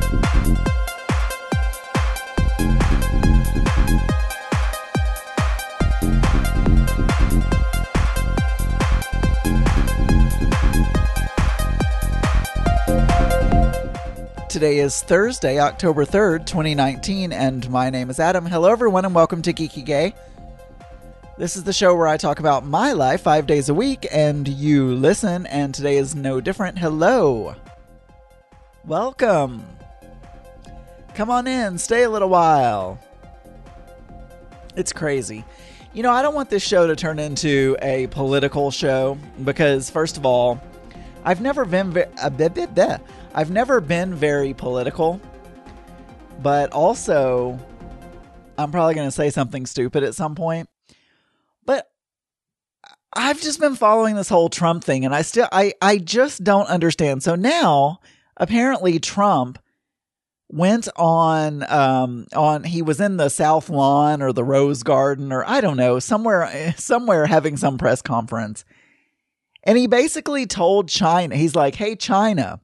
Today is Thursday, October 3rd, 2019, and my name is Adam. Hello, everyone, and welcome to Geeky Gay. This is the show where I talk about my life 5 days a week, and you listen, and today is no different. Hello. Welcome. Come on in, stay a little while. It's crazy. You know, I don't want this show to turn into a political show, because, first of all, I've never been very political, but also I'm probably going to say something stupid at some point. But I've just been following this whole Trump thing, and I just don't understand. So now, apparently, Trump went on he was in the South Lawn or the Rose Garden, or I don't know, somewhere having some press conference. And he basically told China, he's like, hey, China,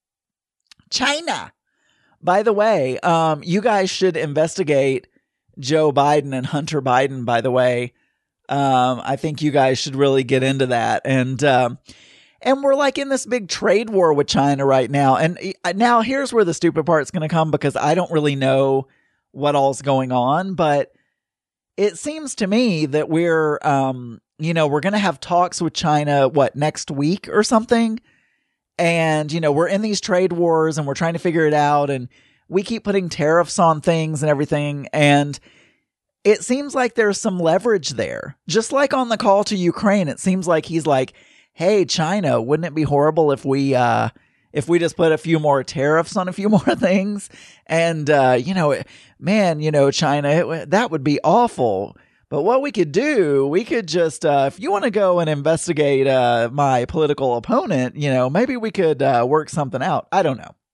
by the way, you guys should investigate Joe Biden and Hunter Biden, by the way. I think you guys should really get into that. And we're like in this big trade war with China right now. And now here's where the stupid part's going to come, because I don't really know what all's going on, but it seems to me that we're going to have talks with China, next week or something? And, we're in these trade wars and we're trying to figure it out, and we keep putting tariffs on things and everything. And it seems like there's some leverage there. Just like on the call to Ukraine, it seems like he's like, hey, China, wouldn't it be horrible if we just put a few more tariffs on a few more things? And, China, that would be awful. But what we could do, we could just, if you want to go and investigate my political opponent, maybe we could work something out. I don't know.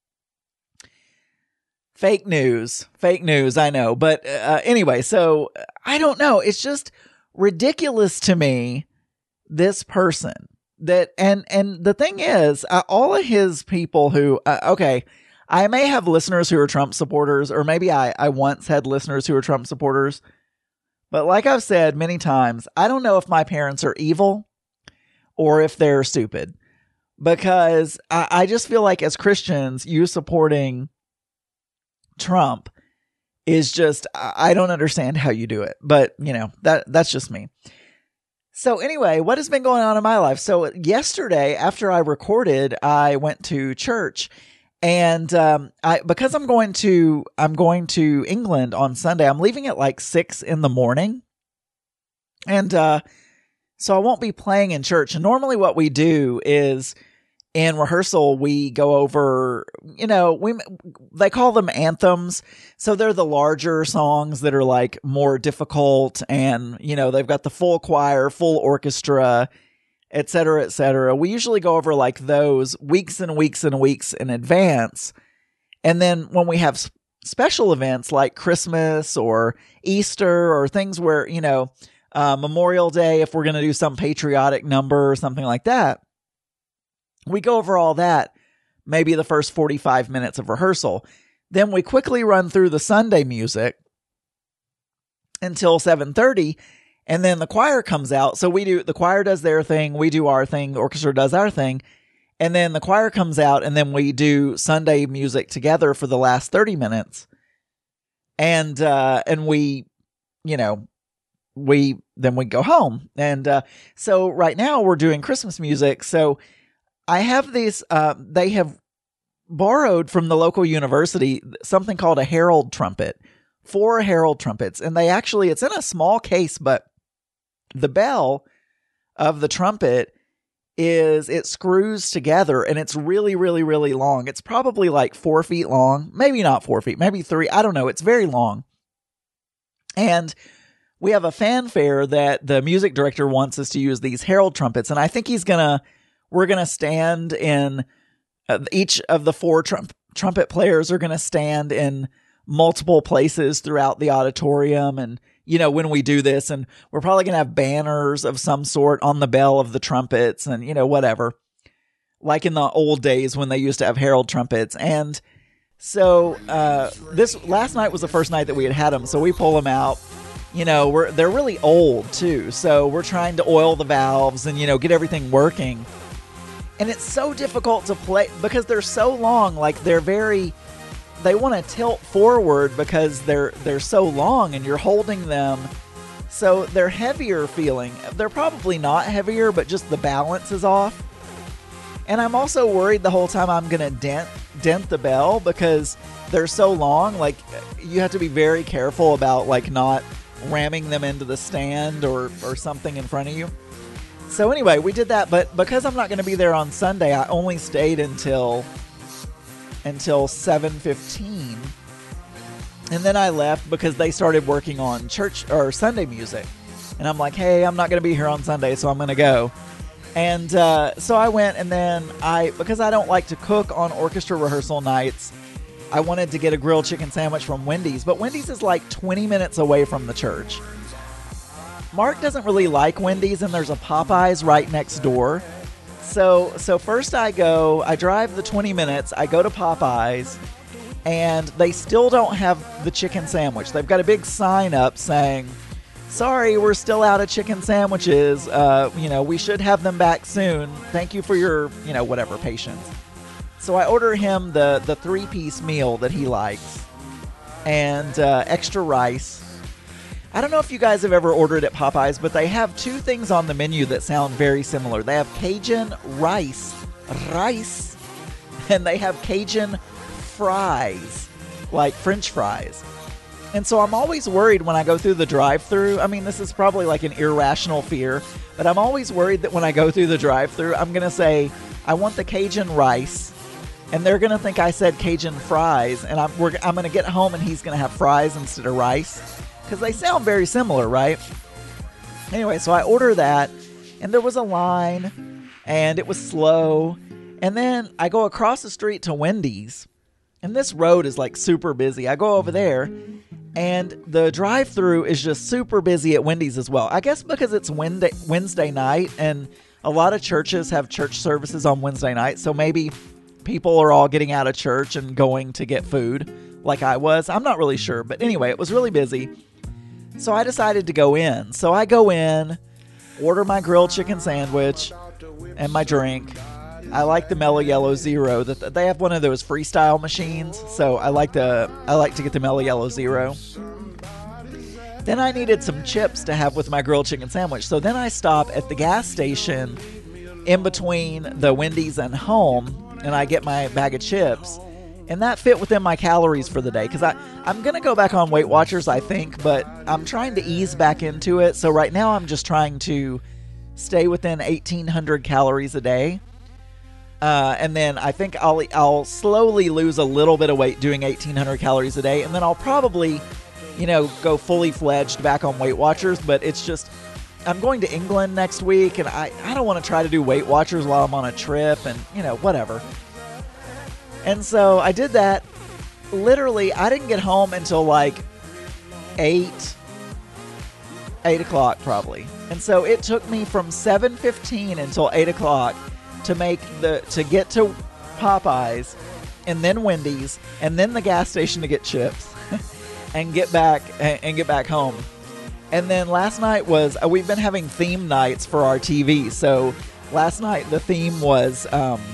Fake news, I know. But anyway, so I don't know. It's just ridiculous to me, this person. And the thing is, all of his people who, I may have listeners who are Trump supporters, or maybe I once had listeners who were Trump supporters. But like I've said many times, I don't know if my parents are evil or if they're stupid, because I just feel like as Christians, you supporting Trump is just, I don't understand how you do it, but that's just me. So anyway, what has been going on in my life? So yesterday, after I recorded, I went to church. And because I'm going to England on Sunday, I'm leaving at like 6 a.m. And so I won't be playing in church. And normally what we do is in rehearsal, we go over, they call them anthems. So they're the larger songs that are like more difficult, and, they've got the full choir, full orchestra, et cetera, et cetera. We usually go over like those weeks and weeks and weeks in advance. And then when we have special events like Christmas or Easter or things where, Memorial Day, if we're going to do some patriotic number or something like that, we go over all that, maybe the first 45 minutes of rehearsal. Then we quickly run through the Sunday music until 7:30. And then the choir comes out. So the choir does their thing. We do our thing. The orchestra does our thing. And then the choir comes out, and then we do Sunday music together for the last 30 minutes. And we go home. And, so right now we're doing Christmas music. So I have these, they have borrowed from the local university something called a herald trumpet, 4 herald trumpets. And it's in a small case, but the bell of the trumpet it screws together, and it's really, really, really long. It's probably like 4 feet long, maybe not 4 feet, maybe 3. I don't know. It's very long. And we have a fanfare that the music director wants us to use these herald trumpets. And I think we're going to stand in each of the 4 trumpet players are going to stand in multiple places throughout the auditorium. And, when we do this, and we're probably going to have banners of some sort on the bell of the trumpets and, whatever, like in the old days when they used to have herald trumpets. And So this last night was the first night that we had them. So we pull them out. They're really old too. So we're trying to oil the valves and get everything working. And it's so difficult to play because they're so long. Like they want to tilt forward because they're so long and you're holding them. So they're heavier feeling. They're probably not heavier, but just the balance is off. And I'm also worried the whole time I'm going to dent the bell because they're so long. Like, you have to be very careful about, like, not ramming them into the stand or something in front of you. So anyway, we did that. But because I'm not going to be there on Sunday, I only stayed until 7:15. And then I left because they started working on church or Sunday music. And I'm like, hey, I'm not going to be here on Sunday, so I'm going to go. And so I went, and then because I don't like to cook on orchestra rehearsal nights, I wanted to get a grilled chicken sandwich from Wendy's. But Wendy's is like 20 minutes away from the church. Mark doesn't really like Wendy's, and there's a Popeyes right next door. So first I drive the 20 minutes, I go to Popeyes, and they still don't have the chicken sandwich. They've got a big sign up saying, sorry, we're still out of chicken sandwiches. We should have them back soon. Thank you for your, whatever, patience. So I order him the 3-piece meal that he likes and extra rice. I don't know if you guys have ever ordered at Popeyes, but they have two things on the menu that sound very similar. They have Cajun rice, and they have Cajun fries, like French fries. And so I'm always worried when I go through the drive-thru. I mean, this is probably like an irrational fear, but I'm always worried that when I go through the drive-thru, I'm going to say, I want the Cajun rice, and they're going to think I said Cajun fries, and I'm going to get home and he's going to have fries instead of rice, because they sound very similar, right? Anyway, so I order that, and there was a line, and it was slow, and then I go across the street to Wendy's, and this road is like super busy. I go over there, and the drive-thru is just super busy at Wendy's as well. I guess because it's Wednesday night, and a lot of churches have church services on Wednesday night, so maybe people are all getting out of church and going to get food like I was. I'm not really sure, but anyway, it was really busy. So I decided to go in. So I go in, order my grilled chicken sandwich and my drink. I like the Mellow Yellow Zero. They have one of those freestyle machines, so I like to get the Mellow Yellow Zero. Then I needed some chips to have with my grilled chicken sandwich. So then I stop at the gas station in between the Wendy's and home, and I get my bag of chips. And that fit within my calories for the day, because I'm going to go back on Weight Watchers, I think, but I'm trying to ease back into it. So right now I'm just trying to stay within 1,800 calories a day. And then I think I'll slowly lose a little bit of weight doing 1,800 calories a day. And then I'll probably, go fully fledged back on Weight Watchers. But it's just, I'm going to England next week, and I don't want to try to do Weight Watchers while I'm on a trip and, whatever. And so I did that. Literally, I didn't get home until like 8 o'clock probably. And so it took me from 7:15 until 8 o'clock to get to Popeyes, and then Wendy's, and then the gas station to get chips, and get back home. And then last night was we've been having theme nights for our TV. So last night the theme was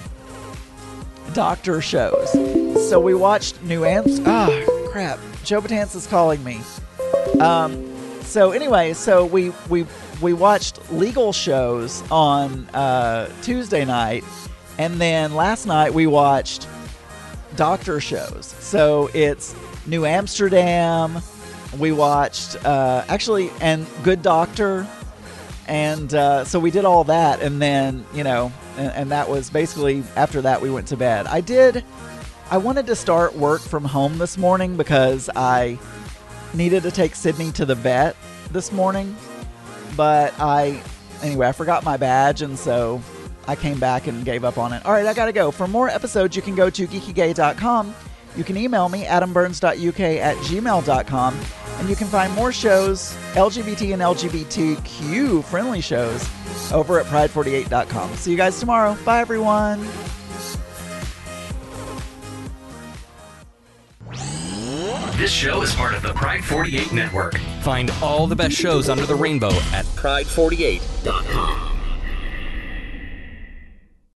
doctor shows. So we watched crap. Joe Batanz is calling me. So anyway, so we watched legal shows on Tuesday night, and then last night we watched doctor shows. So it's New Amsterdam. We watched and Good Doctor, and so we did all that, and then and that was basically after that we went to bed. I wanted to start work from home this morning because I needed to take Sydney to the vet this morning, but I forgot my badge, and so I came back and gave up on it. All right, I gotta go. For more episodes, you can go to geekygay.com. You can email me, adamburns.uk@gmail.com, and you can find more shows, LGBT and LGBTQ friendly shows, over at pride48.com. See you guys tomorrow. Bye, everyone. This show is part of the Pride 48 Network. Find all the best shows under the rainbow at Pride48.com.